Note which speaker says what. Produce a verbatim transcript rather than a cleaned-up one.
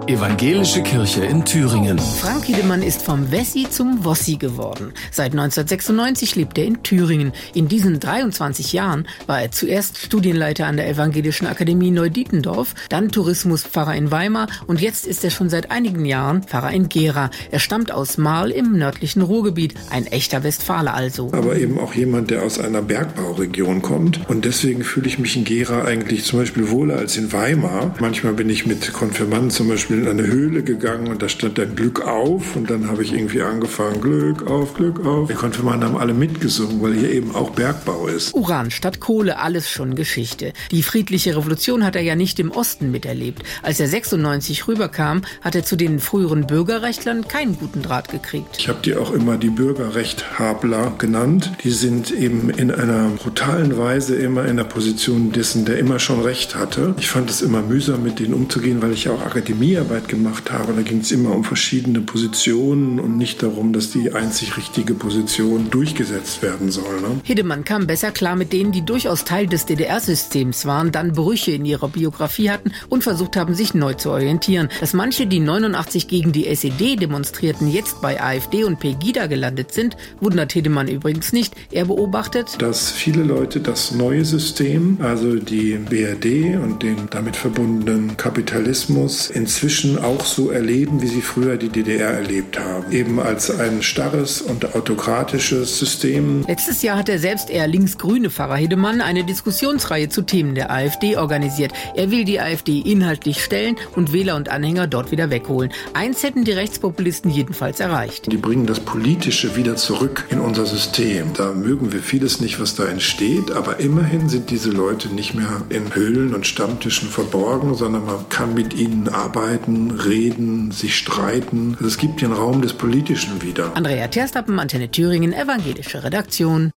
Speaker 1: Evangelische Kirche in Thüringen.
Speaker 2: Frank Hiedemann ist vom Wessi zum Wossi geworden. Seit neunzehnhundertsechsundneunzig lebt er in Thüringen. In diesen dreiundzwanzig Jahren war er zuerst Studienleiter an der Evangelischen Akademie Neudietendorf, dann Tourismuspfarrer in Weimar und jetzt ist er schon seit einigen Jahren Pfarrer in Gera. Er stammt aus Marl im nördlichen Ruhrgebiet, ein echter Westfale also.
Speaker 3: Aber eben auch jemand, der aus einer Bergbauregion kommt, und deswegen fühle ich mich in Gera eigentlich zum Beispiel wohler als in Weimar. Manchmal bin ich mit Konfirmanden zum Beispiel in eine Höhle gegangen und da stand dann Glück auf und dann habe ich irgendwie angefangen, Glück auf, Glück auf. Die Konfirmanden haben alle mitgesungen, weil hier eben auch Bergbau ist.
Speaker 2: Uran statt Kohle, alles schon Geschichte. Die friedliche Revolution hat er ja nicht im Osten miterlebt. Als er sechsundneunzig rüberkam, hat er zu den früheren Bürgerrechtlern keinen guten Draht gekriegt.
Speaker 3: Ich habe die auch immer die Bürgerrechthabler genannt. Die sind eben in einer brutalen Weise immer in der Position dessen, der immer schon Recht hatte. Ich fand es immer mühsam, mit denen umzugehen, weil ich ja auch Akademiearbeit gemacht habe. Da ging es immer um verschiedene Positionen und nicht darum, dass die einzig richtige Position durchgesetzt werden soll. Ne?
Speaker 2: Hiedemann kam besser klar mit denen, die durchaus Teil des D D R-Systems waren, dann Brüche in ihrer Biografie hatten und versucht haben, sich neu zu orientieren. Dass manche, die neunundachtzig gegen die S E D demonstrierten, jetzt bei AfD und Pegida gelandet sind, wundert Hiedemann übrigens nicht. Er beobachtet,
Speaker 3: dass viele Leute das neue System, also die B R D und den damit verbundenen Kapitalismus, inzwischen auch so erleben, wie sie früher die D D R erlebt haben. Eben als ein starres und autokratisches System.
Speaker 2: Letztes Jahr hat er selbst eher linksgrüne Pfarrer Hiedemann eine Diskussionsreihe zu Themen der AfD organisiert. Er will die AfD inhaltlich stellen und Wähler und Anhänger dort wieder wegholen. Eins hätten die Rechtspopulisten jedenfalls erreicht.
Speaker 3: Die bringen das Politische wieder zurück in unser System. Da mögen wir vieles nicht, was da entsteht, aber immerhin sind diese Leute nicht mehr in Höhlen und Stammtischen verborgen, sondern man kann mit ihnen arbeiten, reden, sich streiten. Also es gibt den Raum des Politischen wieder.
Speaker 2: Andrea Terstappen, Antenne Thüringen, evangelische Redaktion.